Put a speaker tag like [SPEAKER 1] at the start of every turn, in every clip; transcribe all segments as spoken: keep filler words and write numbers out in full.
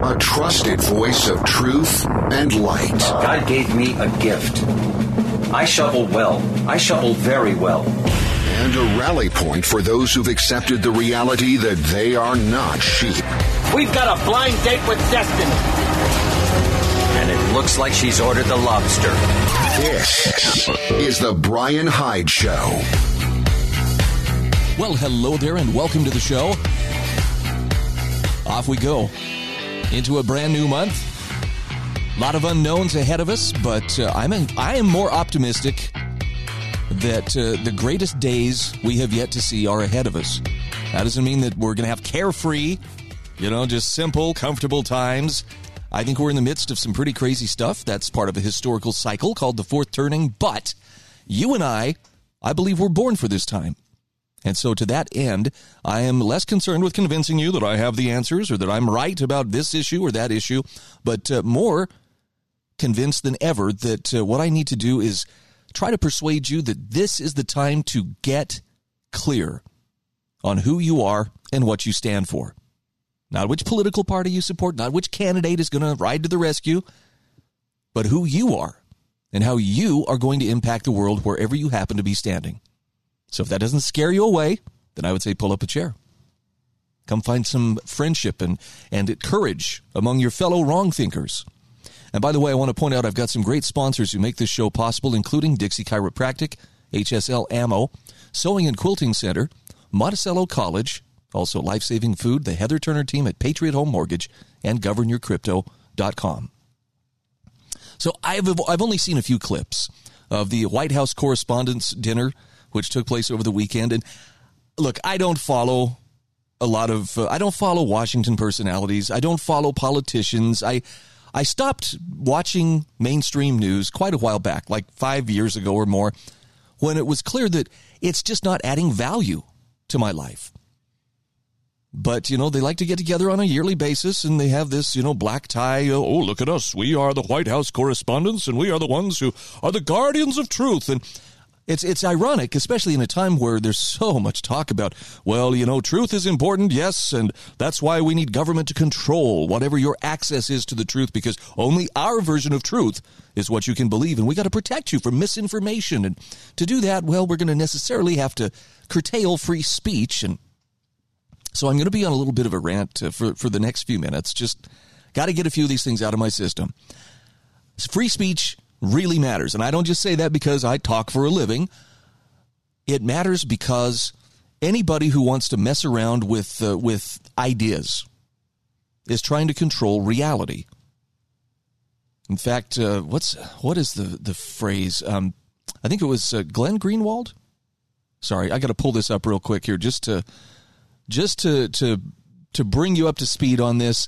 [SPEAKER 1] A trusted voice of truth and light.
[SPEAKER 2] God gave me a gift. I shovel well. I shovel very well.
[SPEAKER 1] And a rally point for those who've accepted the reality that they are not sheep.
[SPEAKER 3] We've got a blind date with destiny.
[SPEAKER 2] And it looks like she's ordered the lobster.
[SPEAKER 1] This is the Brian Hyde Show.
[SPEAKER 4] Well, hello there and welcome to the show. Off we go into a brand new month. A lot of unknowns ahead of us, but uh, I'm in, I am more optimistic that uh, the greatest days we have yet to see are ahead of us. That doesn't mean that we're going to have carefree, you know, just simple, comfortable times. I think we're in the midst of some pretty crazy stuff. That's part of a historical cycle called the fourth turning. But you and I, I believe we're born for this time. And so to that end, I am less concerned with convincing you that I have the answers or that I'm right about this issue or that issue, but uh, more convinced than ever that uh, what I need to do is try to persuade you that this is the time to get clear on who you are and what you stand for. Not which political party you support, not which candidate is going to ride to the rescue, but who you are and how you are going to impact the world wherever you happen to be standing. So if that doesn't scare you away, then I would say pull up a chair. Come find some friendship and, and courage among your fellow wrong thinkers. And by the way, I want to point out I've got some great sponsors who make this show possible, including Dixie Chiropractic, H S L Ammo, Sewing and Quilting Center, Monticello College, also Life Saving Food, the Heather Turner team at Patriot Home Mortgage, and govern your crypto dot com. So I've I've only seen a few clips of the White House Correspondents' Dinner, which took place over the weekend. And look, I don't follow a lot of, uh, I don't follow Washington personalities. I don't follow politicians. I I stopped watching mainstream news quite a while back, like five years ago or more, when it was clear that it's just not adding value to my life. But, you know, they like to get together on a yearly basis, and they have this, you know, black tie. Oh, look at us. We are the White House correspondents, and we are the ones who are the guardians of truth. And It's it's ironic, especially in a time where there's so much talk about, well, you know, truth is important, yes, and that's why we need government to control whatever your access is to the truth, because only our version of truth is what you can believe, and we got to protect you from misinformation. And to do that, well, we're going to necessarily have to curtail free speech. And so I'm going to be on a little bit of a rant uh, for, for the next few minutes. Just got to get a few of these things out of my system. Free speech really matters. And I don't just say that because I talk for a living. It matters because anybody who wants to mess around with uh, with ideas is trying to control reality. In fact, uh, what's what is the the phrase? Um, I think it was uh, Glenn Greenwald. Sorry, I got to pull this up real quick here just to just to to to bring you up to speed on this.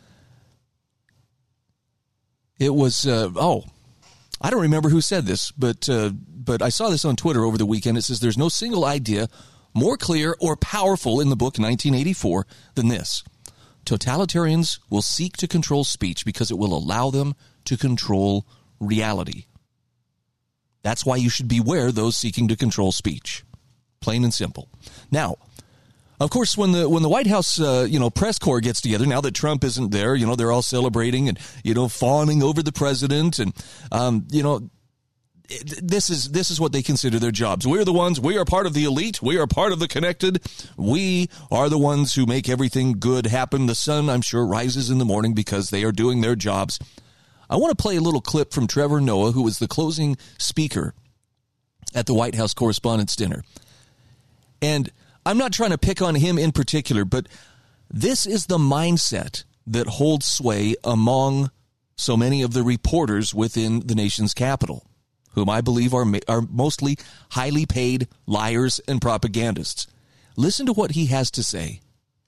[SPEAKER 4] It was uh, oh. I don't remember who said this, but uh, but I saw this on Twitter over the weekend. It says there's no single idea more clear or powerful in the book nineteen eighty-four than this. Totalitarians will seek to control speech because it will allow them to control reality. That's why you should beware those seeking to control speech. Plain and simple. Now, of course, when the when the White House, uh, you know, press corps gets together, now that Trump isn't there, you know, they're all celebrating and, you know, fawning over the president. And, um, you know, this is this is what they consider their jobs. We're the ones, we are part of the elite. We are part of the connected. We are the ones who make everything good happen. The sun, I'm sure, rises in the morning because they are doing their jobs. I want to play a little clip from Trevor Noah, who was the closing speaker at the White House Correspondents' Dinner. And I'm not trying to pick on him in particular, but this is the mindset that holds sway among so many of the reporters within the nation's capital, whom I believe are are mostly highly paid liars and propagandists. Listen to what he has to say.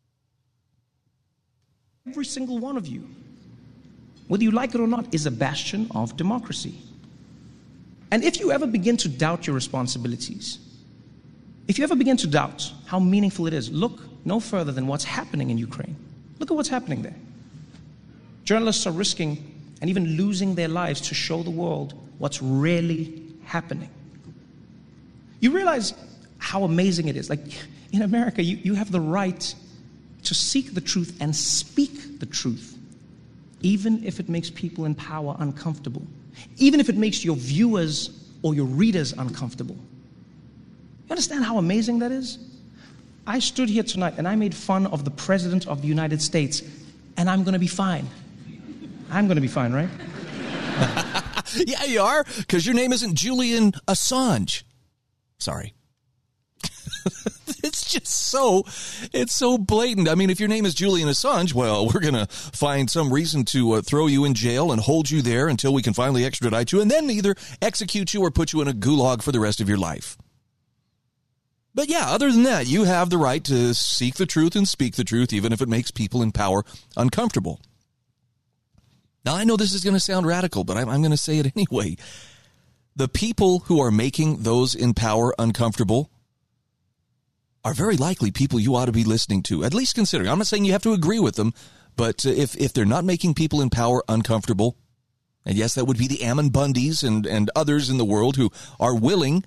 [SPEAKER 5] Every single one of you, whether you like it or not, is a bastion of democracy. And if you ever begin to doubt your responsibilities, if you ever begin to doubt how meaningful it is, look no further than what's happening in Ukraine. Look at what's happening there. Journalists are risking and even losing their lives to show the world what's really happening. You realize how amazing it is. Like, in America, you, you have the right to seek the truth and speak the truth even if it makes people in power uncomfortable, even if it makes your viewers or your readers uncomfortable. You understand how amazing that is? I stood here tonight and I made fun of the President of the United States, and I'm going to be fine. I'm going to be fine, right?
[SPEAKER 4] Yeah, you are, because your name isn't Julian Assange. Sorry. It's just so, it's so blatant. I mean, if your name is Julian Assange, well, we're going to find some reason to uh, throw you in jail and hold you there until we can finally extradite you and then either execute you or put you in a gulag for the rest of your life. But yeah, other than that, you have the right to seek the truth and speak the truth, even if it makes people in power uncomfortable. Now, I know this is going to sound radical, but I'm, I'm going to say it anyway. The people who are making those in power uncomfortable are very likely people you ought to be listening to, at least considering. I'm not saying you have to agree with them, but if, if they're not making people in power uncomfortable, and yes, that would be the Ammon Bundys and, and others in the world who are willing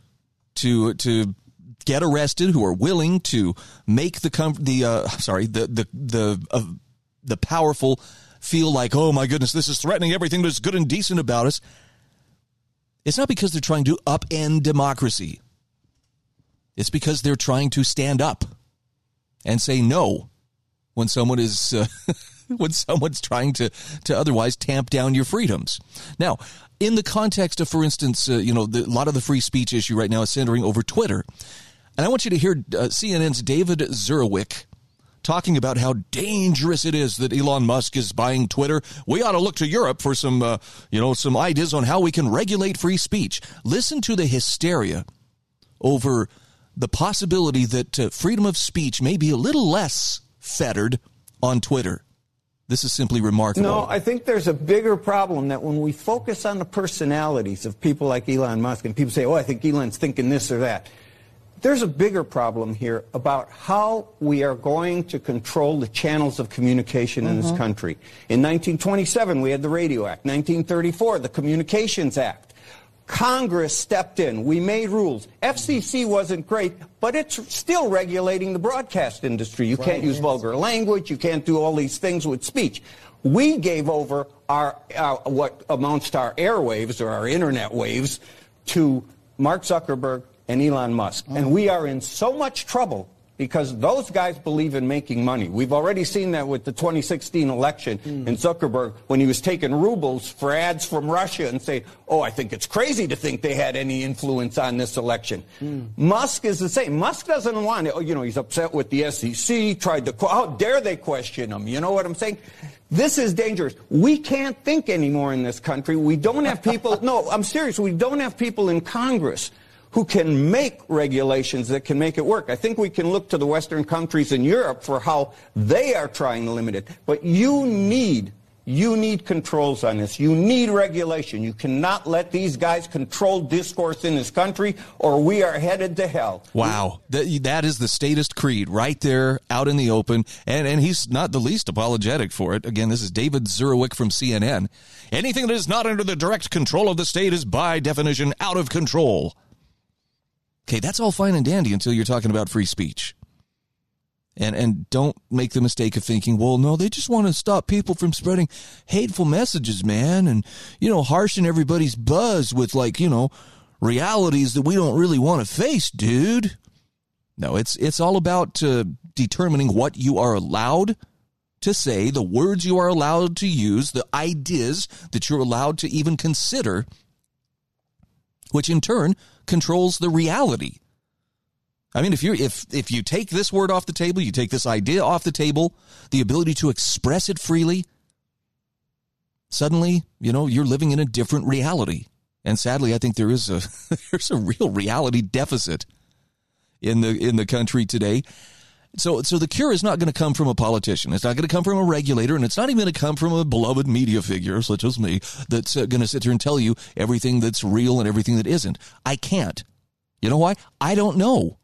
[SPEAKER 4] to to get arrested, who are willing to make the com- the uh, sorry the the the uh, the powerful feel like, oh my goodness, this is threatening everything that's good and decent about us. It's not because they're trying to upend democracy. It's because they're trying to stand up and say no when someone is uh, when someone's trying to to otherwise tamp down your freedoms. Now, in the context of, for instance, uh, you know, the, a lot of the free speech issue right now is centering over Twitter. And I want you to hear uh, C N N's David Zurawik talking about how dangerous it is that Elon Musk is buying Twitter. We ought to look to Europe for some, uh, you know, some ideas on how we can regulate free speech. Listen to the hysteria over the possibility that uh, freedom of speech may be a little less fettered on Twitter. This is simply remarkable.
[SPEAKER 6] No, I think there's a bigger problem that when we focus on the personalities of people like Elon Musk and people say, oh, I think Elon's thinking this or that. There's a bigger problem here about how we are going to control the channels of communication mm-hmm. in this country. In nineteen twenty-seven, we had the Radio Act. nineteen thirty-four, the Communications Act. Congress stepped in. We made rules. F C C wasn't great, but it's still regulating the broadcast industry. You right. can't use vulgar language. You can't do all these things with speech. We gave over our, our what amounts to our airwaves or our internet waves to Mark Zuckerberg and Elon Musk. Mm. And we are in so much trouble because those guys believe in making money. We've already seen that with the twenty sixteen election mm. and Zuckerberg when he was taking rubles for ads from Russia and saying, oh, I think it's crazy to think they had any influence on this election. Mm. Musk is the same. Musk doesn't want it. You know, he's upset with the S E C, tried to, how dare they question him? You know what I'm saying? This is dangerous. We can't think anymore in this country. We don't have people, no, I'm serious, we don't have people in Congress who can make regulations that can make it work. I think we can look to the Western countries in Europe for how they are trying to limit it. But you need, you need controls on this. You need regulation. You cannot let these guys control discourse in this country or we are headed to hell.
[SPEAKER 4] Wow. That, that is the statist creed right there out in the open. And, and he's not the least apologetic for it. Again, this is David Zurawik from C N N. Anything that is not under the direct control of the state is by definition out of control. Okay, that's all fine and dandy until you're talking about free speech. And and don't make the mistake of thinking, well, no, they just want to stop people from spreading hateful messages, man, and, you know, harshing everybody's buzz with, like, you know, realities that we don't really want to face, dude. No, it's it's all about uh, determining what you are allowed to say, the words you are allowed to use, the ideas that you're allowed to even consider, which in turn controls the reality. I mean, if you if if you take this word off the table, you take this idea off the table, the ability to express it freely, suddenly, you know, you're living in a different reality. And sadly, I think there is a there's a real reality deficit in the in the country today. So so the cure is not going to come from a politician. It's not going to come from a regulator, and it's not even going to come from a beloved media figure such as me that's uh, going to sit there and tell you everything that's real and everything that isn't. I can't. You know why? I don't know.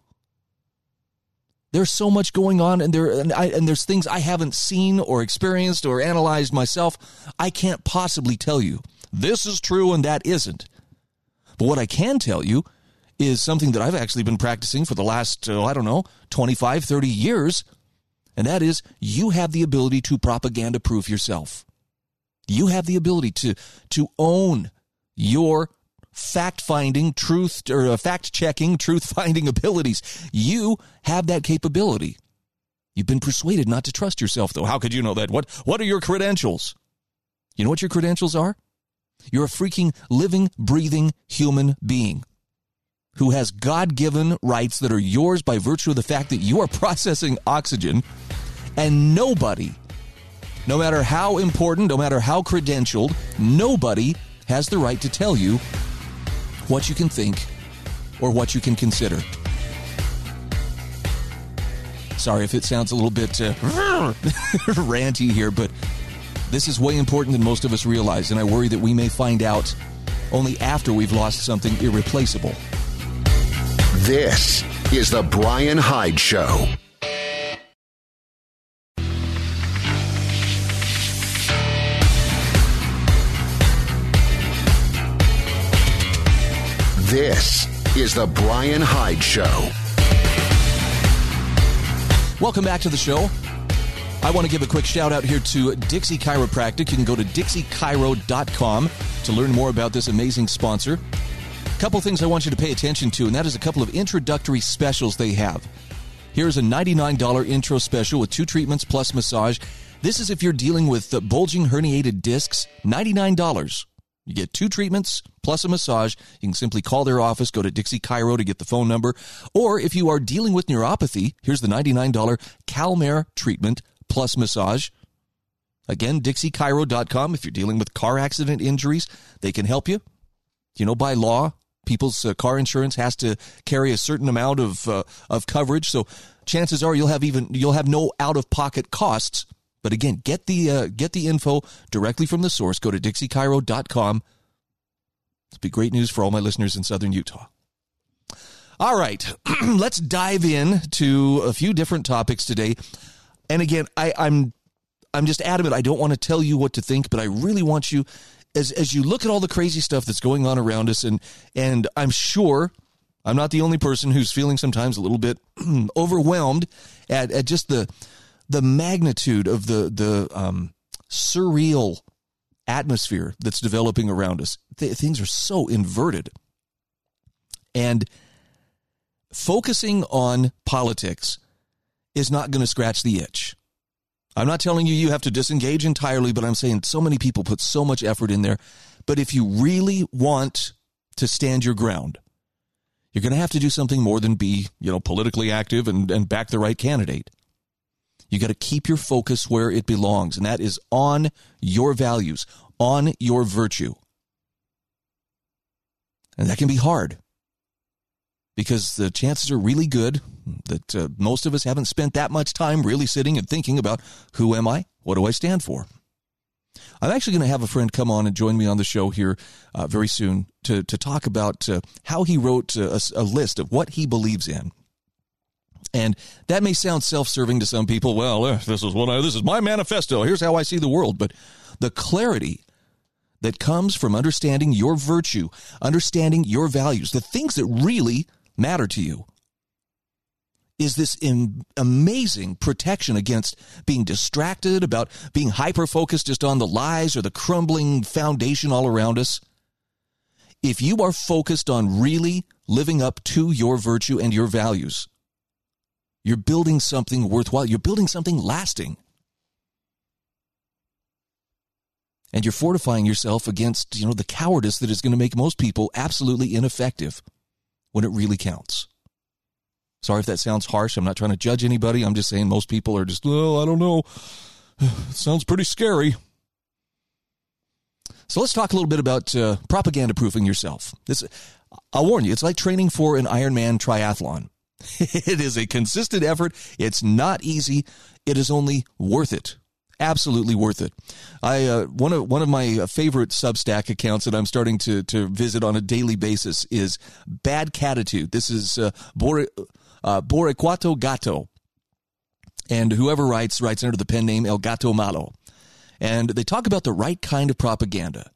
[SPEAKER 4] There's so much going on, and there and, I, and there's things I haven't seen or experienced or analyzed myself. I can't possibly tell you this is true and that isn't. But what I can tell you is something that I've actually been practicing for the last, uh, I don't know, twenty-five, thirty years, and that is you have the ability to propaganda-proof yourself. You have the ability to, to own your fact-finding, truth or uh, fact-checking, truth-finding abilities. You have that capability. You've been persuaded not to trust yourself, though. How could you know that? What What are your credentials? You know what your credentials are? You're a freaking living, breathing human being who has God-given rights that are yours by virtue of the fact that you are processing oxygen, and nobody, no matter how important, no matter how credentialed, nobody has the right to tell you what you can think or what you can consider. Sorry if it sounds a little bit uh, ranty here, but this is way important than most of us realize, and I worry that we may find out only after we've lost something irreplaceable.
[SPEAKER 1] This is the Brian Hyde Show. This is the Brian Hyde Show.
[SPEAKER 4] Welcome back to the show. I want to give a quick shout out here to Dixie Chiropractic. You can go to dixie chiro dot com to learn more about this amazing sponsor. A couple things I want you to pay attention to, and that is a couple of introductory specials they have. Here's a ninety-nine dollars intro special with two treatments plus massage. This is if you're dealing with bulging herniated discs, ninety-nine dollars. You get two treatments plus a massage. You can simply call their office, go to Dixie Chiro to get the phone number. Or if you are dealing with neuropathy, here's the ninety-nine dollars CalMare treatment plus massage. Again, dixie chiro dot com. If you're dealing with car accident injuries, they can help you. You know, by law, people's uh, car insurance has to carry a certain amount of uh, of coverage. So chances are you'll have even you'll have no out-of-pocket costs. But again, get the uh, get the info directly from the source. Go to dixie chiro dot com. It'll be great news for all my listeners in southern Utah. All right, let's dive in to a few different topics today. And again, I, I'm I'm just adamant. I don't want to tell you what to think, but I really want you, as as you look at all the crazy stuff that's going on around us, and and I'm sure I'm not the only person who's feeling sometimes a little bit overwhelmed at, at just the. the magnitude of the the um, surreal atmosphere that's developing around us. Th- things are so inverted. And focusing on politics is not going to scratch the itch. I'm not telling you you have to disengage entirely, but I'm saying so many people put so much effort in there. But if you really want to stand your ground, you're going to have to do something more than be, you know, politically active and, and back the right candidate. You got to keep your focus where it belongs, and that is on your values, on your virtue. And that can be hard because the chances are really good that uh, most of us haven't spent that much time really sitting and thinking about who am I? What do I stand for? I'm actually going to have a friend come on and join me on the show here uh, very soon to, to talk about uh, how he wrote a, a list of what he believes in. And that may sound self-serving to some people. Well, uh, this is what I, this is my manifesto. Here's how I see the world. But the clarity that comes from understanding your virtue, understanding your values, the things that really matter to you, is this in, amazing protection against being distracted, about being hyper-focused just on the lies or the crumbling foundation all around us. If you are focused on really living up to your virtue and your values, you're building something worthwhile. You're building something lasting. And you're fortifying yourself against, you know, the cowardice that is going to make most people absolutely ineffective when it really counts. Sorry if that sounds harsh. I'm not trying to judge anybody. I'm just saying most people are just, well, I don't know. It sounds pretty scary. So let's talk a little bit about uh, propaganda-proofing yourself. This, I'll warn you, it's like training for an Ironman triathlon. It is a consistent effort. It's not easy. It is only worth it. Absolutely worth it. I uh, one of one of my favorite Substack accounts that I'm starting to to visit on a daily basis is Bad Catitude. This is uh, Bor- uh, Boricuato Gato, and whoever writes writes under the pen name El Gato Malo, and they talk about the right kind of propaganda.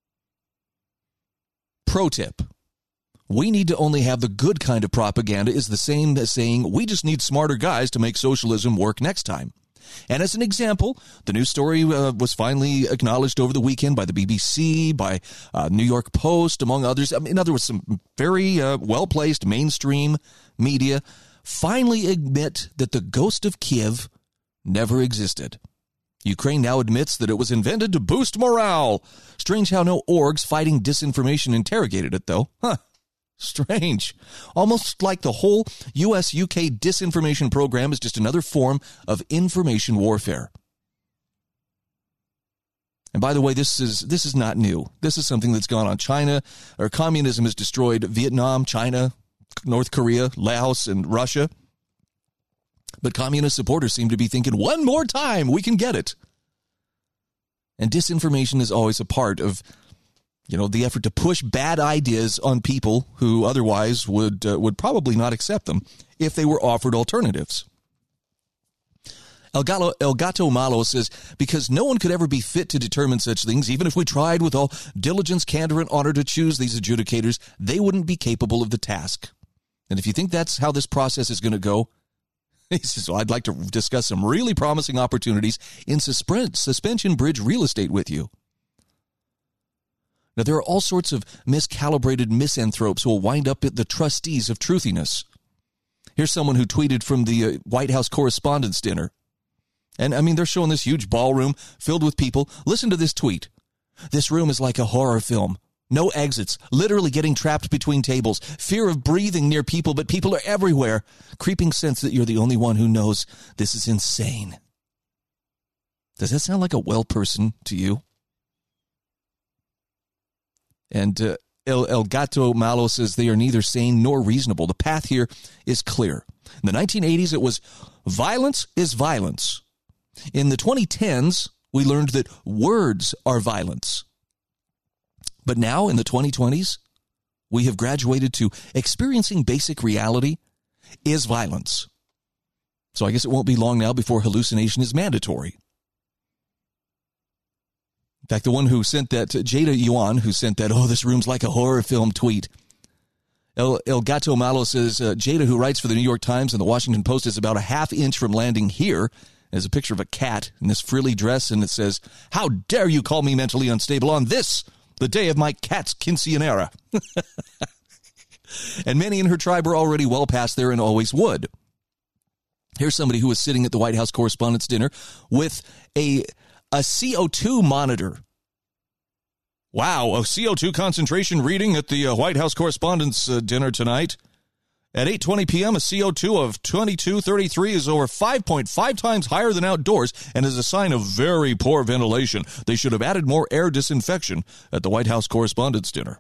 [SPEAKER 4] Pro tip. We need to only have the good kind of propaganda is the same as saying we just need smarter guys to make socialism work next time. And as an example, the news story uh, was finally acknowledged over the weekend by the B B C, by uh, New York Post, among others. I mean, there was some very uh, well-placed mainstream media finally admit that the ghost of Kiev never existed. Ukraine now admits that it was invented to boost morale. Strange how no orgs fighting disinformation interrogated it, though. Huh. Strange. Almost like the whole U S U K disinformation program is just another form of information warfare. And by the way, this is this is not new. This is something that's gone on. China, or communism has destroyed Vietnam, China, North Korea, Laos, and Russia. But communist supporters seem to be thinking, one more time, we can get it. And disinformation is always a part of, you know, the effort to push bad ideas on people who otherwise would uh, would probably not accept them if they were offered alternatives. El Gato, El Gato Malo says, because no one could ever be fit to determine such things, even if we tried with all diligence, candor, and honor to choose these adjudicators, they wouldn't be capable of the task. And if you think that's how this process is going to go, he says, well, I'd like to discuss some really promising opportunities in suspend- suspension bridge real estate with you. Now, there are all sorts of miscalibrated misanthropes who will wind up at the trustees of truthiness. Here's someone who tweeted from the uh, White House Correspondents' Dinner. And, I mean, they're showing this huge ballroom filled with people. Listen to this tweet. This room is like a horror film. No exits, literally getting trapped between tables, fear of breathing near people, but people are everywhere. Creeping sense that you're the only one who knows this is insane. Does that sound like a well person to you? And uh, El, El Gato Malo says they are neither sane nor reasonable. The path here is clear. In the nineteen eighties, it was violence is violence. In the twenty tens, we learned that words are violence. But now, in the twenty twenties, we have graduated to experiencing basic reality is violence. So I guess it won't be long now before hallucination is mandatory. In fact, the one who sent that, Jada Yuan, who sent that, oh, this room's like a horror film tweet. El, El Gato Malo says, uh, Jada, who writes for the New York Times and the Washington Post, is about a half inch from landing here. There's a picture of a cat in this frilly dress, and it says, how dare you call me mentally unstable on this, the day of my cat's quinceanera. And many in her tribe are already well past there and always would. Here's somebody who was sitting at the White House Correspondents' Dinner with a, a C O two monitor. Wow, a C O two concentration reading at the uh, White House Correspondents' uh, Dinner tonight. At eight twenty p.m., a C O two of twenty-two thirty-three is over five point five times higher than outdoors and is a sign of very poor ventilation. They should have added more air disinfection at the White House Correspondents' Dinner.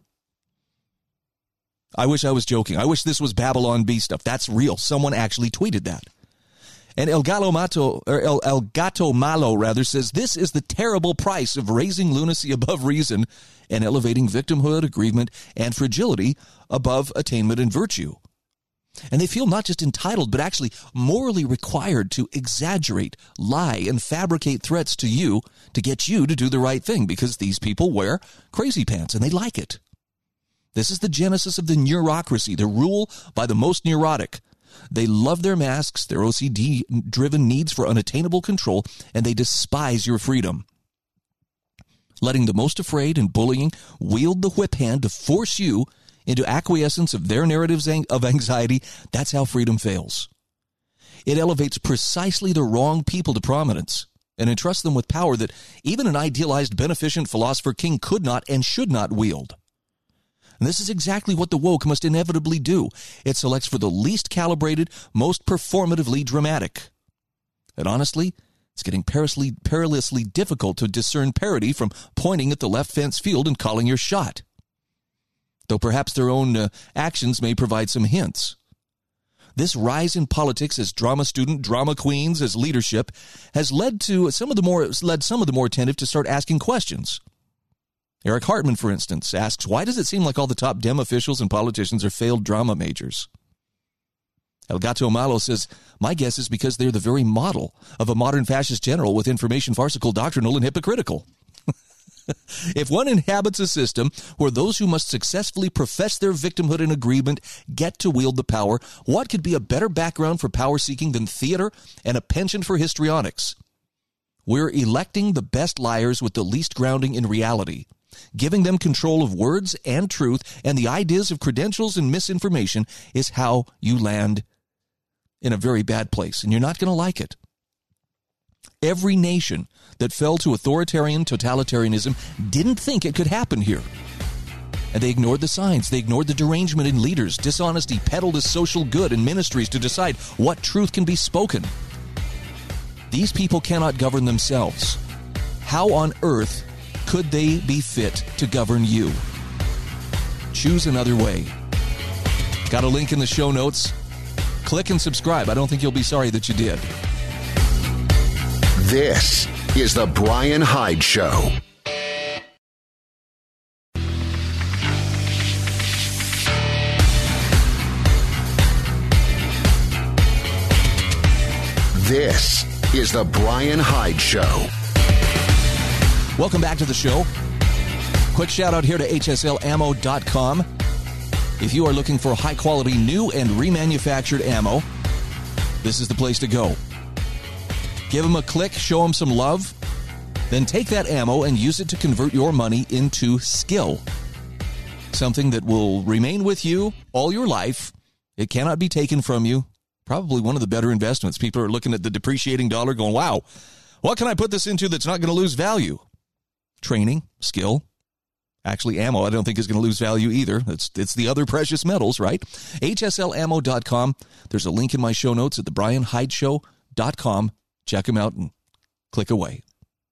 [SPEAKER 4] I wish I was joking. I wish this was Babylon Bee stuff. That's real. Someone actually tweeted that. And El Gato Mato, or El, El Gato Malo, rather, says this is the terrible price of raising lunacy above reason and elevating victimhood, aggrievement, and fragility above attainment and virtue. And they feel not just entitled, but actually morally required to exaggerate, lie, and fabricate threats to you to get you to do the right thing because these people wear crazy pants and they like it. This is the genesis of the neurocracy, the rule by the most neurotic. They love their masks, their O C D-driven needs for unattainable control, and they despise your freedom. Letting the most afraid and bullying wield the whip hand to force you into acquiescence of their narratives of anxiety, that's how freedom fails. It elevates precisely the wrong people to prominence and entrusts them with power that even an idealized beneficent philosopher king could not and should not wield. And this is exactly what the woke must inevitably do. It selects for the least calibrated, most performatively dramatic. And honestly, it's getting perilously, perilously difficult to discern parity from pointing at the left fence field and calling your shot. Though perhaps their own uh, actions may provide some hints. This rise in politics as drama student, drama queens, as leadership, has led to some of the more led some of the more attentive to start asking questions. Eric Hartman, for instance, asks, why does it seem like all the top Dem officials and politicians are failed drama majors? El Gato Malo says, my guess is because they're the very model of a modern fascist general with information farcical, doctrinal, and hypocritical. If one inhabits a system where those who must successfully profess their victimhood in agreement get to wield the power, what could be a better background for power seeking than theater and a penchant for histrionics? We're electing the best liars with the least grounding in reality, giving them control of words and truth, and the ideas of credentials and misinformation is how you land in a very bad place, and you're not going to like it. Every nation that fell to authoritarian totalitarianism didn't think it could happen here. And they ignored the signs. They ignored the derangement in leaders, dishonesty peddled as social good in ministries to decide what truth can be spoken. These people cannot govern themselves. How on earth could they be fit to govern you? Choose another way. Got a link in the show notes. Click and subscribe. I don't think you'll be sorry that you did.
[SPEAKER 1] This is The Brian Hyde Show. This is The Brian Hyde Show.
[SPEAKER 4] Welcome back to the show. Quick shout out here to H S L ammo dot com. If you are looking for high-quality new and remanufactured ammo, this is the place to go. Give them a click, show them some love, then take that ammo and use it to convert your money into skill. Something that will remain with you all your life. It cannot be taken from you. Probably one of the better investments. People are looking at the depreciating dollar going, wow, what can I put this into that's not going to lose value? Training, skill. Actually, ammo, I don't think is going to lose value either. It's it's the other precious metals, right? H S L ammo dot com. There's a link in my show notes at the brian hyde show dot com. Check them out and click away.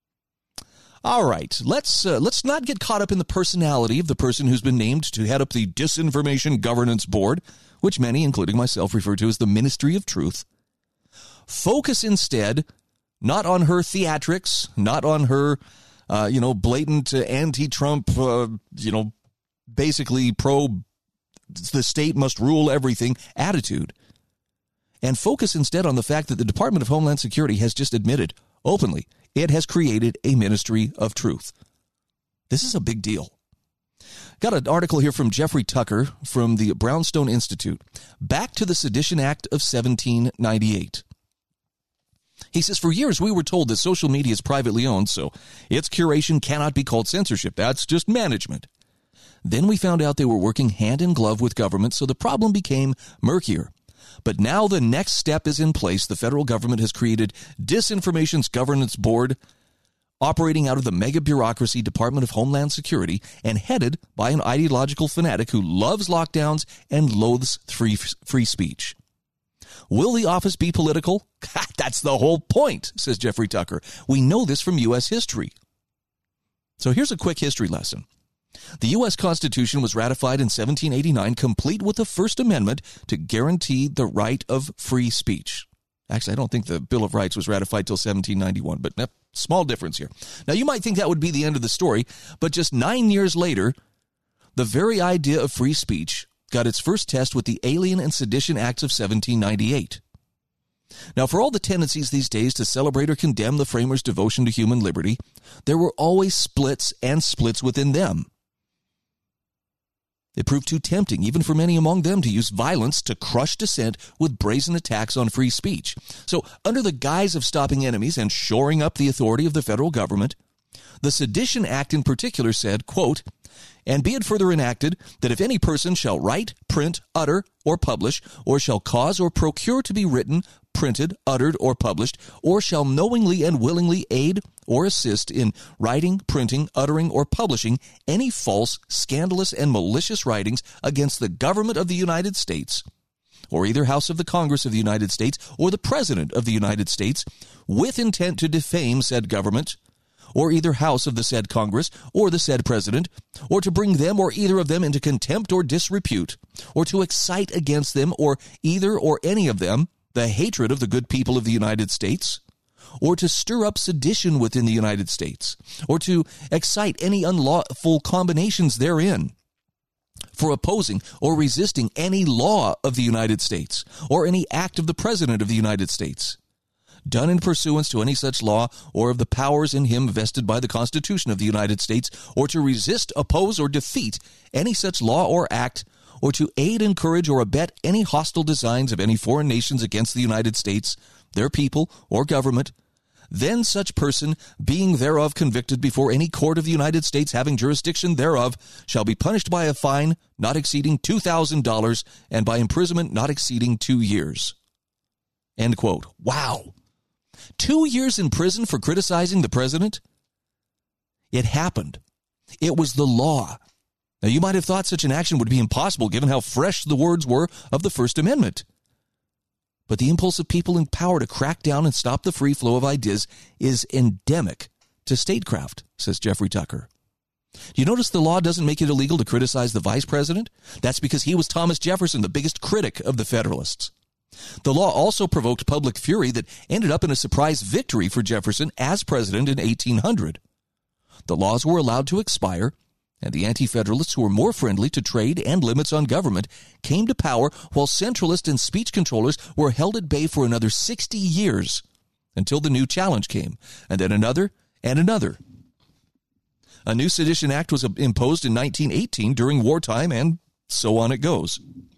[SPEAKER 4] All right, let's uh, let's not get caught up in the personality of the person who's been named to head up the Disinformation Governance Board, which many, including myself, refer to as the Ministry of Truth. Focus instead not on her theatrics, not on her Uh, you know, blatant uh, anti-Trump, uh, you know, basically pro the state must rule everything attitude. And focus instead on the fact that the Department of Homeland Security has just admitted openly it has created a Ministry of Truth. This is a big deal. Got an article here from Jeffrey Tucker from the Brownstone Institute. Back to the Sedition Act of seventeen ninety-eight. He says, for years we were told that social media is privately owned, so its curation cannot be called censorship. That's just management. Then we found out they were working hand in glove with government, so the problem became murkier. But now the next step is in place. The federal government has created Disinformation's Governance Board, operating out of the mega bureaucracy Department of Homeland Security and headed by an ideological fanatic who loves lockdowns and loathes free, free speech. Will the office be political? That's the whole point, says Jeffrey Tucker. We know this from U S history. So here's a quick history lesson. The U S Constitution was ratified in seventeen eighty-nine, complete with the First Amendment to guarantee the right of free speech. Actually, I don't think the Bill of Rights was ratified till seventeen ninety-one, but eh, small difference here. Now, you might think that would be the end of the story, but just nine years later, the very idea of free speech got its first test with the Alien and Sedition Acts of seventeen ninety-eight. Now, for all the tendencies these days to celebrate or condemn the framers' devotion to human liberty, there were always splits and splits within them. It proved too tempting, even for many among them, to use violence to crush dissent with brazen attacks on free speech. So, under the guise of stopping enemies and shoring up the authority of the federal government, the Sedition Act in particular said, quote, "And be it further enacted that if any person shall write, print, utter, or publish, or shall cause or procure to be written, printed, uttered, or published, or shall knowingly and willingly aid or assist in writing, printing, uttering, or publishing any false, scandalous, and malicious writings against the government of the United States, or either House of the Congress of the United States, or the President of the United States, with intent to defame said government, or either House of the said Congress, or the said President, or to bring them or either of them into contempt or disrepute, or to excite against them or either or any of them the hatred of the good people of the United States, or to stir up sedition within the United States, or to excite any unlawful combinations therein, for opposing or resisting any law of the United States, or any act of the President of the United States, done in pursuance to any such law or of the powers in him vested by the Constitution of the United States, or to resist, oppose, or defeat any such law or act, or to aid, encourage, or abet any hostile designs of any foreign nations against the United States, their people, or government, then such person, being thereof convicted before any court of the United States having jurisdiction thereof, shall be punished by a fine not exceeding two thousand dollars and by imprisonment not exceeding two years. End quote. Wow. Two years in prison for criticizing the president? It happened. It was the law. Now, you might have thought such an action would be impossible given how fresh the words were of the First Amendment. But the impulse of people in power to crack down and stop the free flow of ideas is endemic to statecraft, says Jeffrey Tucker. Do you notice the law doesn't make it illegal to criticize the vice president? That's because he was Thomas Jefferson, the biggest critic of the Federalists. The law also provoked public fury that ended up in a surprise victory for Jefferson as president in eighteen hundred. The laws were allowed to expire, and the anti-federalists, who were more friendly to trade and limits on government, came to power while centralists and speech controllers were held at bay for another sixty years until the new challenge came, and then another and another. A new Sedition Act was imposed in nineteen eighteen during wartime, and so on it goes.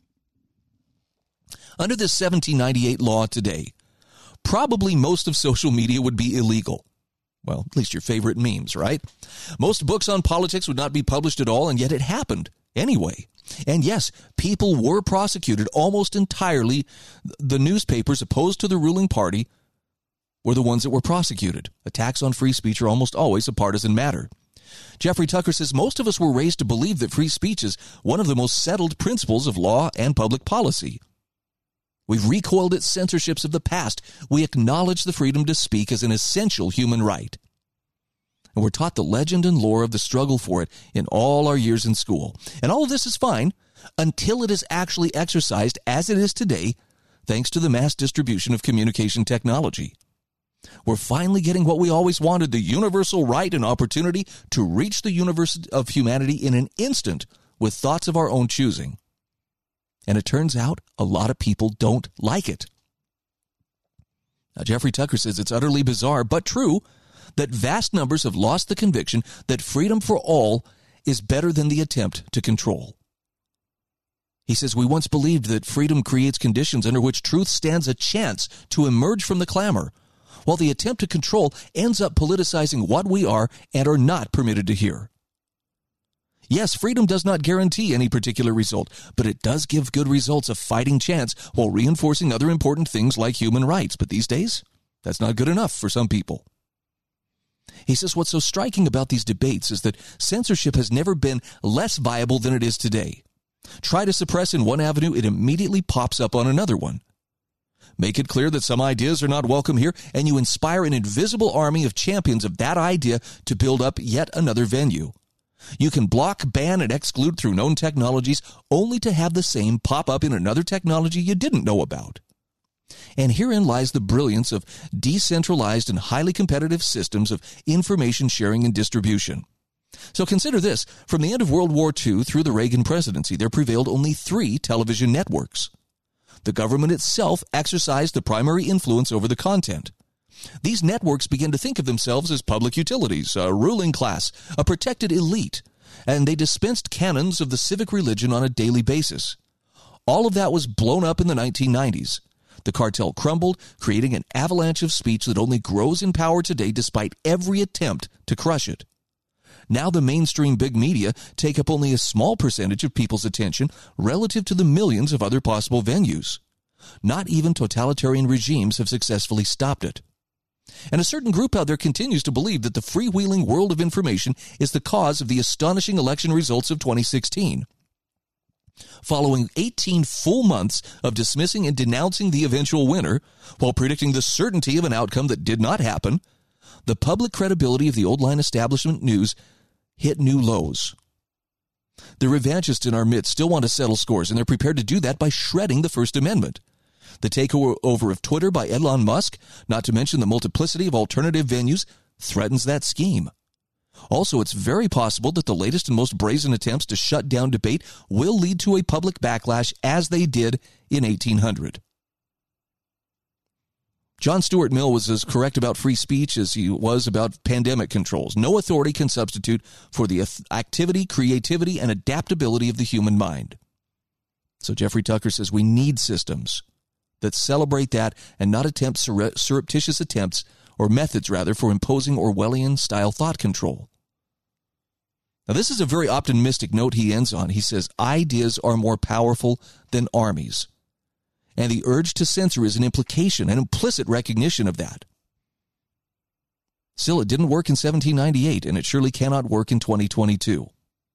[SPEAKER 4] Under this seventeen ninety-eight law today, probably most of social media would be illegal. Well, at least your favorite memes, right? Most books on politics would not be published at all, and yet it happened anyway. And yes, people were prosecuted almost entirely. The newspapers opposed to the ruling party were the ones that were prosecuted. Attacks on free speech are almost always a partisan matter. Jeffrey Tucker says most of us were raised to believe that free speech is one of the most settled principles of law and public policy. We've recoiled at censorships of the past. We acknowledge the freedom to speak as an essential human right. And we're taught the legend and lore of the struggle for it in all our years in school. And all of this is fine until it is actually exercised as it is today, thanks to the mass distribution of communication technology. We're finally getting what we always wanted, the universal right and opportunity to reach the universe of humanity in an instant with thoughts of our own choosing. And it turns out a lot of people don't like it. Now, Jeffrey Tucker says it's utterly bizarre, but true, that vast numbers have lost the conviction that freedom for all is better than the attempt to control. He says we once believed that freedom creates conditions under which truth stands a chance to emerge from the clamor, while the attempt to control ends up politicizing what we are and are not permitted to hear. Yes, freedom does not guarantee any particular result, but it does give good results a fighting chance while reinforcing other important things like human rights. But these days, that's not good enough for some people. He says what's so striking about these debates is that censorship has never been less viable than it is today. Try to suppress in one avenue, it immediately pops up on another one. Make it clear that some ideas are not welcome here, and you inspire an invisible army of champions of that idea to build up yet another venue. You can block, ban, and exclude through known technologies only to have the same pop up in another technology you didn't know about. And herein lies the brilliance of decentralized and highly competitive systems of information sharing and distribution. So consider this. From the end of World War Two through the Reagan presidency, there prevailed only three television networks. The government itself exercised the primary influence over the content. These networks began to think of themselves as public utilities, a ruling class, a protected elite, and they dispensed canons of the civic religion on a daily basis. All of that was blown up in the nineteen nineties. The cartel crumbled, creating an avalanche of speech that only grows in power today despite every attempt to crush it. Now the mainstream big media take up only a small percentage of people's attention relative to the millions of other possible venues. Not even totalitarian regimes have successfully stopped it. And a certain group out there continues to believe that the freewheeling world of information is the cause of the astonishing election results of twenty sixteen. Following eighteen full months of dismissing and denouncing the eventual winner, while predicting the certainty of an outcome that did not happen, the public credibility of the old-line establishment news hit new lows. The revanchists in our midst still want to settle scores, and they're prepared to do that by shredding the First Amendment. The takeover of Twitter by Elon Musk, not to mention the multiplicity of alternative venues, threatens that scheme. Also, it's very possible that the latest and most brazen attempts to shut down debate will lead to a public backlash as they did in eighteen hundred. John Stuart Mill was as correct about free speech as he was about pandemic controls. No authority can substitute for the activity, creativity, and adaptability of the human mind. So Jeffrey Tucker says we need systems that celebrate that and not attempt sur- surreptitious attempts, or methods rather, for imposing Orwellian-style thought control. Now, this is a very optimistic note he ends on. He says, ideas are more powerful than armies. And the urge to censor is an implication, an implicit recognition of that. Still, it didn't work in seventeen ninety-eight, and it surely cannot work in twenty twenty-two.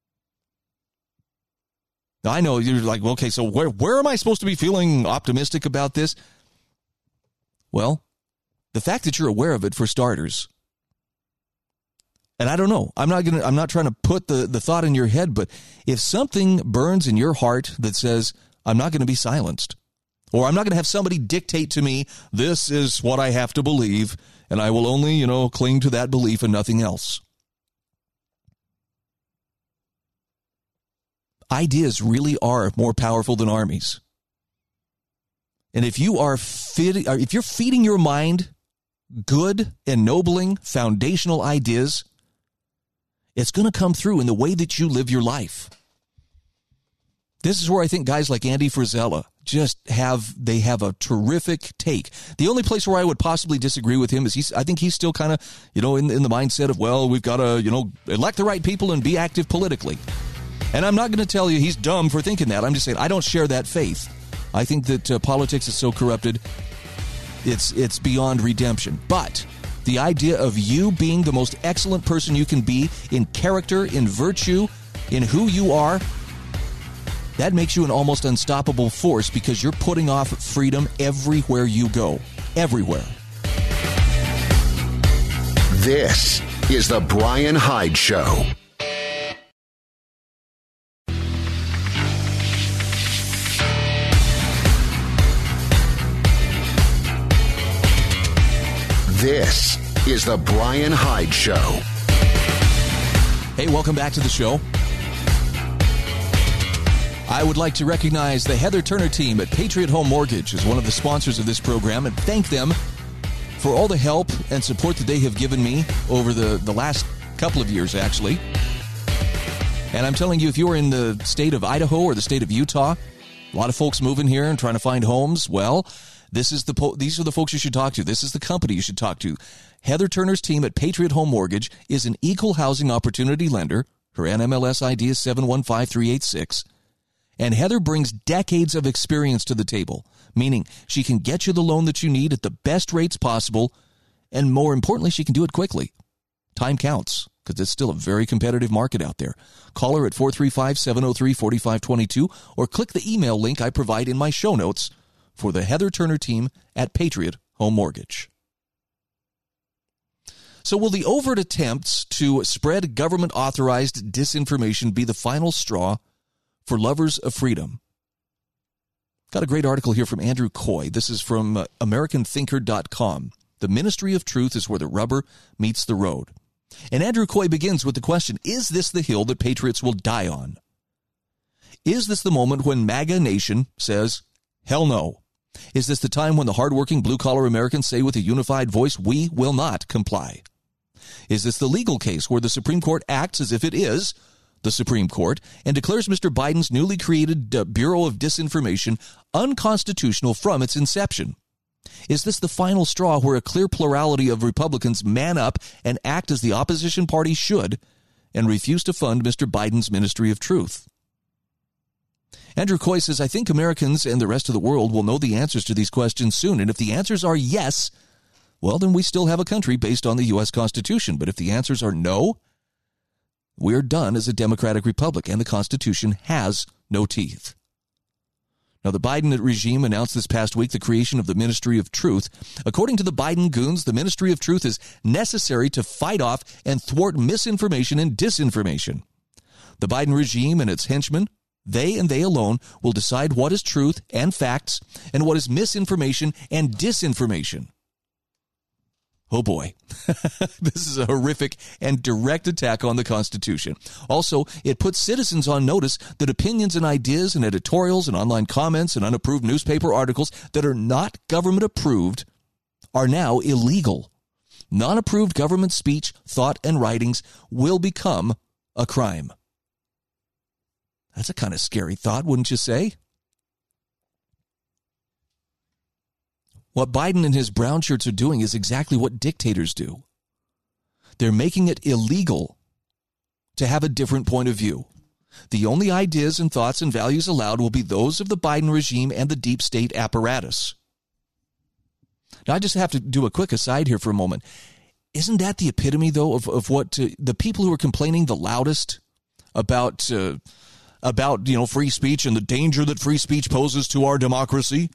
[SPEAKER 4] Now, I know you're like, well, okay, so where, where am I supposed to be feeling optimistic about this? Well, the fact that you're aware of it, for starters. And I don't know, I'm not gonna, I'm not trying to put the, the thought in your head, but if something burns in your heart that says, I'm not going to be silenced, or I'm not going to have somebody dictate to me, this is what I have to believe, and I will only, you know, cling to that belief and nothing else. Ideas really are more powerful than armies. And if you are fit, if you're feeding your mind good, ennobling, foundational ideas, it's going to come through in the way that you live your life. This is where I think guys like Andy Frisella just have, they have a terrific take. The only place where I would possibly disagree with him is he's, I think he's still kind of, you know, in, in the mindset of, well, we've got to, you know, elect the right people and be active politically. And I'm not going to tell you he's dumb for thinking that. I'm just saying I don't share that faith. I think that uh, politics is so corrupted, it's it's beyond redemption. But the idea of you being the most excellent person you can be in character, in virtue, in who you are, that makes you an almost unstoppable force because you're putting off freedom everywhere you go. Everywhere.
[SPEAKER 1] This is the Brian Hyde Show. This is the Brian Hyde Show.
[SPEAKER 4] Hey, welcome back to the show. I would like to recognize the Heather Turner team at Patriot Home Mortgage as one of the sponsors of this program and thank them for all the help and support that they have given me over the, the last couple of years, actually. And I'm telling you, if you're in the state of Idaho or the state of Utah, a lot of folks moving here and trying to find homes, well, This is the po- these are the folks you should talk to. This is the company you should talk to. Heather Turner's team at Patriot Home Mortgage is an equal housing opportunity lender. Her N M L S I D is seven one five three eight six. And Heather brings decades of experience to the table, meaning she can get you the loan that you need at the best rates possible, and more importantly, she can do it quickly. Time counts, because it's still a very competitive market out there. Call her at four three five, seven oh three, four five two two or click the email link I provide in my show notes for the Heather Turner team at Patriot Home Mortgage. So will the overt attempts to spread government-authorized disinformation be the final straw for lovers of freedom? Got a great article here from Andrew Coy. This is from uh, American Thinker dot com. The ministry of truth is where the rubber meets the road. And Andrew Coy begins with the question, is this the hill that patriots will die on? Is this the moment when MAGA Nation says, hell no? Is this the time when the hardworking blue-collar Americans say with a unified voice, we will not comply? Is this the legal case where the Supreme Court acts as if it is the Supreme Court and declares Mister Biden's newly created uh, Bureau of Disinformation unconstitutional from its inception? Is this the final straw where a clear plurality of Republicans man up and act as the opposition party should and refuse to fund Mister Biden's Ministry of Truth? Andrew Coy says, I think Americans and the rest of the world will know the answers to these questions soon. And if the answers are yes, well, then we still have a country based on the U S Constitution. But if the answers are no, we're done as a democratic republic, and the Constitution has no teeth. Now, the Biden regime announced this past week the creation of the Ministry of Truth. According to the Biden goons, the Ministry of Truth is necessary to fight off and thwart misinformation and disinformation. The Biden regime and its henchmen, they and they alone, will decide what is truth and facts and what is misinformation and disinformation. Oh boy, this is a horrific and direct attack on the Constitution. Also, it puts citizens on notice that opinions and ideas and editorials and online comments and unapproved newspaper articles that are not government approved are now illegal. Non-approved government speech, thought, and writings will become a crime. That's a kind of scary thought, wouldn't you say? What Biden and his brown shirts are doing is exactly what dictators do. They're making it illegal to have a different point of view. The only ideas and thoughts and values allowed will be those of the Biden regime and the deep state apparatus. Now, I just have to do a quick aside here for a moment. Isn't that the epitome, though, of, of what uh, the people who are complaining the loudest about, uh, about, you know, free speech and the danger that free speech poses to our democracy?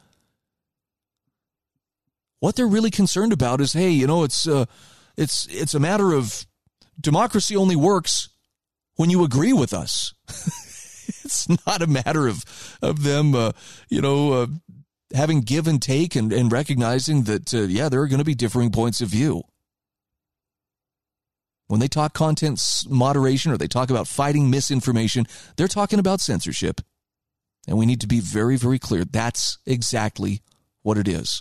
[SPEAKER 4] What they're really concerned about is, hey, you know, it's uh, it's it's a matter of democracy only works when you agree with us. It's not a matter of of them, uh, you know, uh, having give and take and, and recognizing that, uh, yeah, there are going to be differing points of view. When they talk content moderation or they talk about fighting misinformation, they're talking about censorship. And we need to be very, very clear. That's exactly what it is.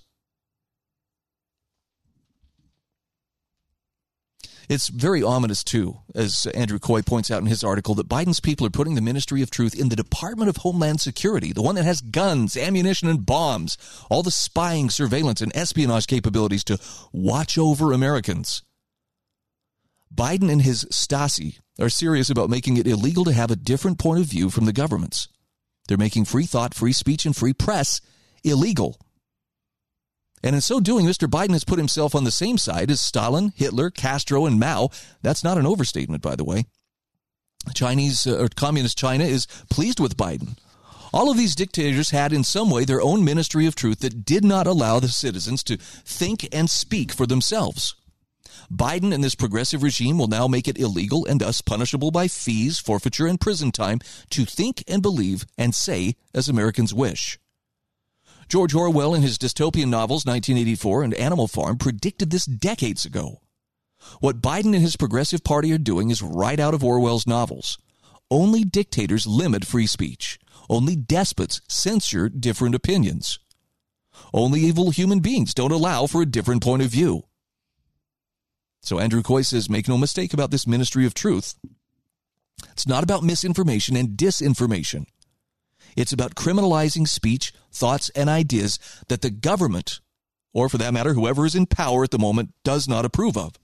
[SPEAKER 4] It's very ominous, too, as Andrew Coy points out in his article, that Biden's people are putting the Ministry of Truth in the Department of Homeland Security, the one that has guns, ammunition, and bombs, all the spying, surveillance, and espionage capabilities to watch over Americans. Biden and his Stasi are serious about making it illegal to have a different point of view from the government's. They're making free thought, free speech, and free press illegal. And in so doing, Mister Biden has put himself on the same side as Stalin, Hitler, Castro, and Mao. That's not an overstatement, by the way. Chinese uh, or communist China is pleased with Biden. All of these dictators had in some way their own Ministry of Truth that did not allow the citizens to think and speak for themselves. Biden and this progressive regime will now make it illegal and thus punishable by fees, forfeiture, and prison time to think and believe and say as Americans wish. George Orwell in his dystopian novels nineteen eighty-four and Animal Farm predicted this decades ago. What Biden and his progressive party are doing is right out of Orwell's novels. Only dictators limit free speech. Only despots censor different opinions. Only evil human beings don't allow for a different point of view. So Andrew Coy says, make no mistake about this Ministry of Truth. It's not about misinformation and disinformation. It's about criminalizing speech, thoughts, and ideas that the government, or for that matter, whoever is in power at the moment, does not approve of.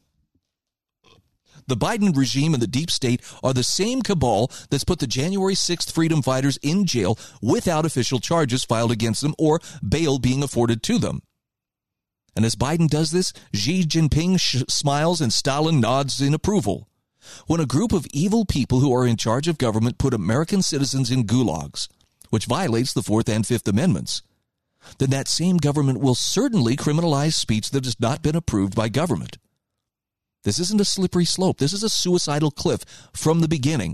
[SPEAKER 4] The Biden regime and the deep state are the same cabal that's put the January sixth freedom fighters in jail without official charges filed against them or bail being afforded to them. And as Biden does this, Xi Jinping sh- smiles and Stalin nods in approval. When a group of evil people who are in charge of government put American citizens in gulags, which violates the Fourth and Fifth Amendments, then that same government will certainly criminalize speech that has not been approved by government. This isn't a slippery slope. This is a suicidal cliff from the beginning.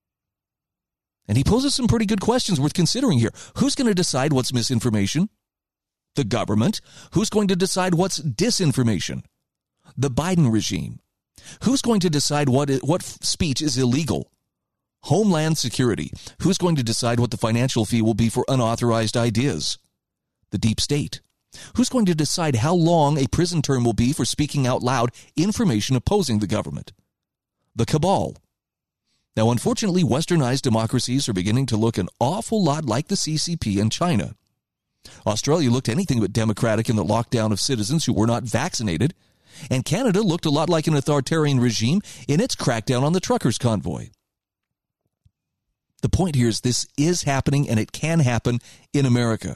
[SPEAKER 4] And he poses some pretty good questions worth considering here. Who's going to decide what's misinformation? The government. Who's going to decide what's disinformation? The Biden regime. Who's going to decide what what speech is illegal? Homeland Security. Who's going to decide what the financial fee will be for unauthorized ideas? The deep state. Who's going to decide how long a prison term will be for speaking out loud information opposing the government? The cabal. Now, unfortunately, westernized democracies are beginning to look an awful lot like the C C P and China. Australia looked anything but democratic in the lockdown of citizens who were not vaccinated, and Canada looked a lot like an authoritarian regime in its crackdown on the truckers' convoy. The point here is this is happening, and it can happen in America.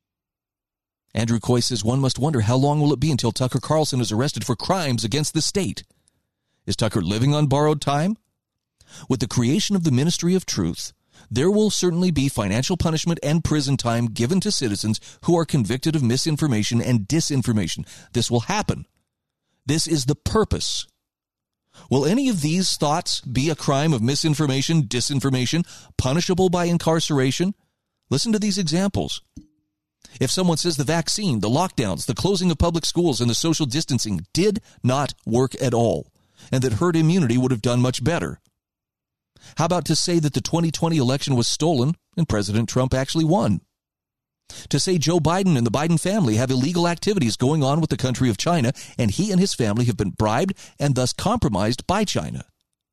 [SPEAKER 4] Andrew Coy says one must wonder how long will it be until Tucker Carlson is arrested for crimes against the state. Is Tucker living on borrowed time? With the creation of the Ministry of Truth, there will certainly be financial punishment and prison time given to citizens who are convicted of misinformation and disinformation. This will happen. This is the purpose. Will any of these thoughts be a crime of misinformation, disinformation, punishable by incarceration? Listen to these examples. If someone says the vaccine, the lockdowns, the closing of public schools, and the social distancing did not work at all, and that herd immunity would have done much better. How about to say that the twenty twenty election was stolen and President Trump actually won? To say Joe Biden and the Biden family have illegal activities going on with the country of China, and he and his family have been bribed and thus compromised by China.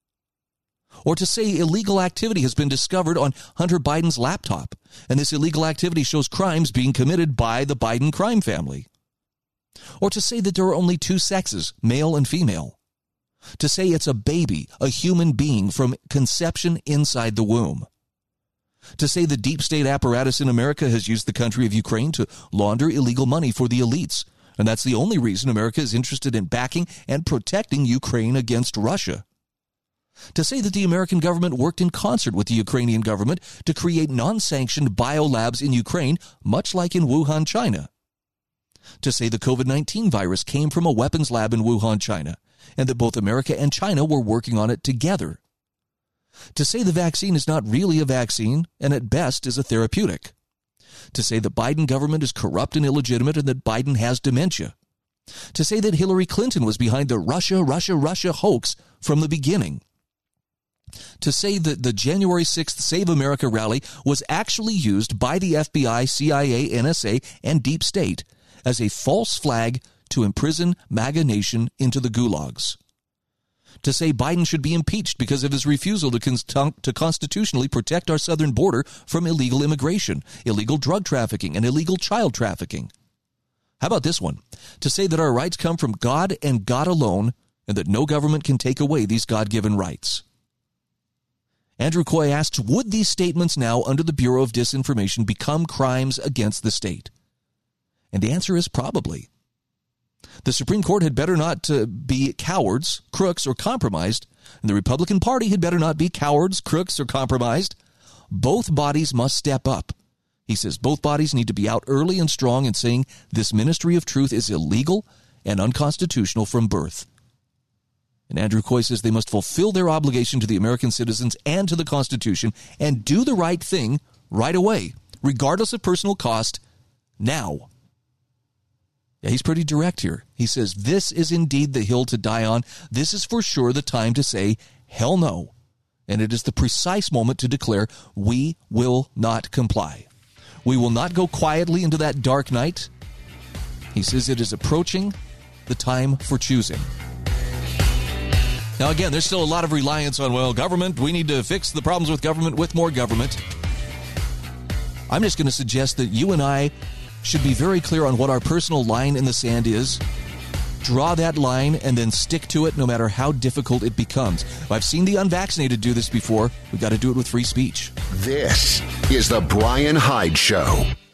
[SPEAKER 4] Or to say illegal activity has been discovered on Hunter Biden's laptop, and this illegal activity shows crimes being committed by the Biden crime family. Or to say that there are only two sexes, male and female. To say it's a baby, a human being from conception inside the womb. To say the deep state apparatus in America has used the country of Ukraine to launder illegal money for the elites, and that's the only reason America is interested in backing and protecting Ukraine against Russia. To say that the American government worked in concert with the Ukrainian government to create non-sanctioned biolabs in Ukraine, much like in Wuhan, China. To say the COVID nineteen virus came from a weapons lab in Wuhan, China, and that both America and China were working on it together. To say the vaccine is not really a vaccine, and at best is a therapeutic. To say the Biden government is corrupt and illegitimate and that Biden has dementia. To say that Hillary Clinton was behind the Russia, Russia, Russia hoax from the beginning. To say that the January sixth Save America rally was actually used by the F B I, C I A, N S A, and Deep State as a false flag to imprison MAGA Nation into the gulags. To say Biden should be impeached because of his refusal to, con- to constitutionally protect our southern border from illegal immigration, illegal drug trafficking, and illegal child trafficking. How about this one? To say that our rights come from God and God alone, and that no government can take away these God-given rights. Andrew Coy asks, would these statements now under the Bureau of Disinformation become crimes against the state? And the answer is probably. The Supreme Court had better not uh, be cowards, crooks, or compromised, and the Republican Party had better not be cowards, crooks, or compromised. Both bodies must step up. He says both bodies need to be out early and strong in saying this ministry of truth is illegal and unconstitutional from birth. And Andrew Coy says they must fulfill their obligation to the American citizens and to the Constitution and do the right thing right away, regardless of personal cost, now. Yeah, he's pretty direct here. He says, this is indeed the hill to die on. This is for sure the time to say, hell no. And it is the precise moment to declare, we will not comply. We will not go quietly into that dark night. He says it is approaching the time for choosing. Now, again, there's still a lot of reliance on, well, government. We need to fix the problems with government with more government. I'm just going to suggest that you and I should be very clear on what our personal line in the sand is. Draw that line and then stick to it no matter how difficult it becomes. I've seen the unvaccinated do this before. We've got to do it with free speech.
[SPEAKER 1] This is the Brian Hyde Show.